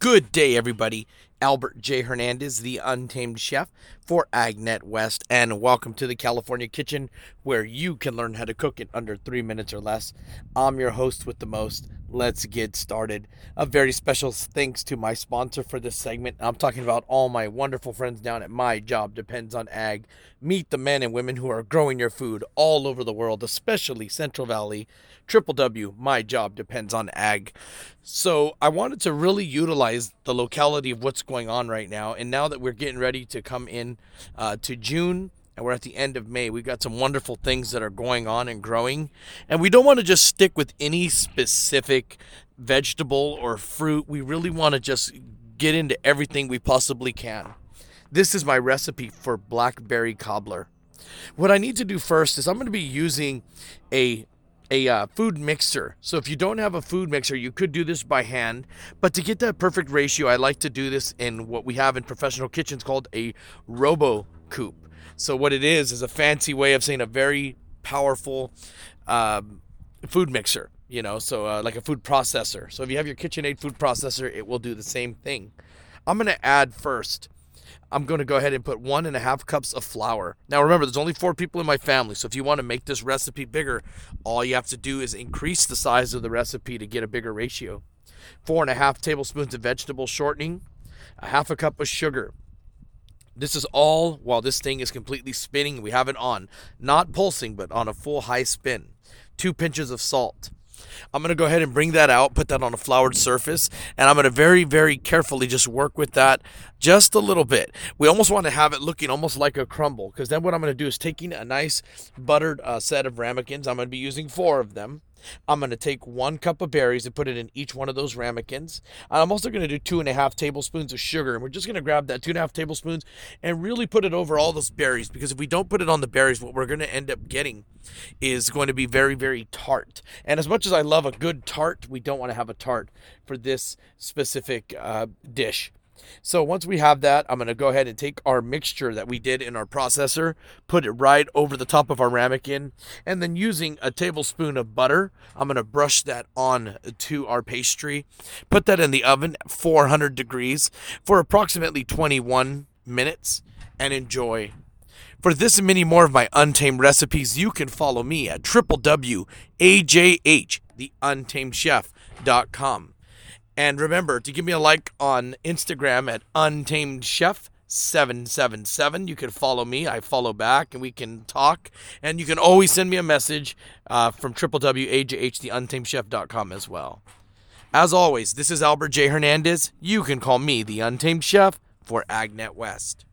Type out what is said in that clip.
Good day, everybody. Albert J. Hernandez, the Untamed Chef for AgNet West, and welcome to the California Kitchen, where you can learn how to cook in under 3 minutes or less. I'm your host with the most. Let's get started. A very special thanks to my sponsor for this segment. I'm talking about all my wonderful friends down at My Job Depends on Ag. Meet the men and women who are growing your food all over the world, especially Central Valley. My Job Depends on Ag. So I wanted to really utilize the locality of what's going on right now. And now that we're getting ready to come in to June, and we're at the end of May, we've got some wonderful things that are going on and growing. And we don't want to just stick with any specific vegetable or fruit. We really want to just get into everything we possibly can. This is my recipe for blackberry cobbler. What I need to do first is I'm going to be using a food mixer. So if you don't have a food mixer, you could do this by hand. But to get that perfect ratio, I like to do this in what we have in professional kitchens called a robo coupe. So what it is a fancy way of saying a very powerful food mixer, so like a food processor. So if you have your KitchenAid food processor, it will do the same thing. I'm going to add first. I'm going to go ahead and put 1.5 cups of flour. Now remember, there's only 4 people in my family, so if you want to make this recipe bigger, all you have to do is increase the size of the recipe to get a bigger ratio. 4.5 tablespoons of vegetable shortening, 1/2 cup of sugar. This is all while this thing is completely spinning. We have it on, not pulsing, but on a full high spin. 2 pinches of salt. I'm going to go ahead and bring that out, put that on a floured surface, and I'm going to very, very carefully just work with that just a little bit. We almost want to have it looking almost like a crumble, because then what I'm going to do is taking a nice buttered set of ramekins. I'm going to be using 4 of them. I'm going to take 1 cup of berries and put it in each one of those ramekins. I'm also going to do 2.5 tablespoons of sugar, and we're just going to grab that 2.5 tablespoons and really put it over all those berries, because if we don't put it on the berries, what we're going to end up getting is going to be very, very tart. And as much as I love a good tart, we don't want to have a tart for this specific dish. So once we have that, I'm going to go ahead and take our mixture that we did in our processor, put it right over the top of our ramekin, and then using a tablespoon of butter, I'm going to brush that on to our pastry, put that in the oven at 400 degrees for approximately 21 minutes, and enjoy. For this and many more of my Untamed recipes, you can follow me at www.ajhtheuntamedchef.com. And remember to give me a like on Instagram at UntamedChef777. You can follow me. I follow back, and we can talk. And you can always send me a message from www.ajhtheuntamedchef.com as well. As always, this is Albert J. Hernandez. You can call me the Untamed Chef for AgNet West.